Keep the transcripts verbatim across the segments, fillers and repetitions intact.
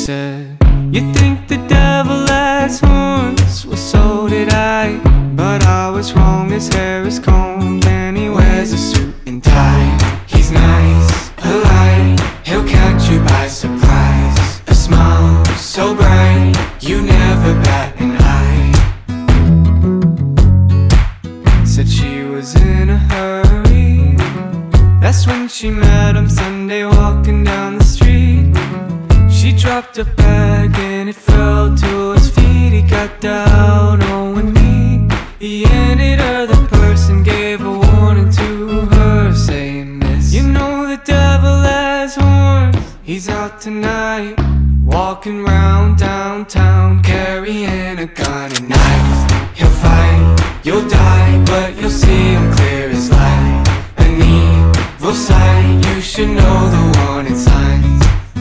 said, "You think the devil has horns? Well, so did I, but I was wrong. His hair is combed and he wears a suit and tie. He's nice, polite, he'll catch you by surprise. A smile so bright, you never bat an eye." Said she was in a hurry. That's when she met him Sunday walking down the street. She dropped a bag and it fell to his feet. He got down on one knee. He handed her the purse and gave a warning to her, saying this: "You know the devil has horns. He's out tonight, walking round downtown, carrying a gun and knife. He'll fight, you'll die, but you'll see him clear as light. An evil sight, you should know the warning signs."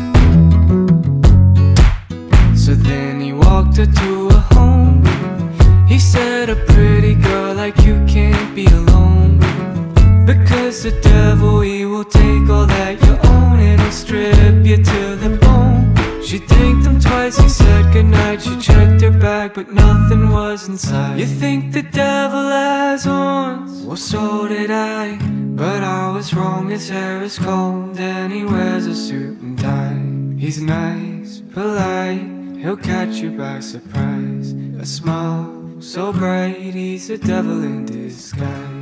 So then he walked her to a home. He said, "A pretty girl like you can't be alone, because the devil, he will take all that you own and he'll strip you to the bone." She thanked him twice, he said goodnight. She checked her bag, but nothing was inside. "You think the devil has horns? Well, so did I, but I was wrong. His hair is combed and he wears a suit and tie. He's nice, polite, he'll catch you by surprise. A smile so bright, he's a devil in disguise."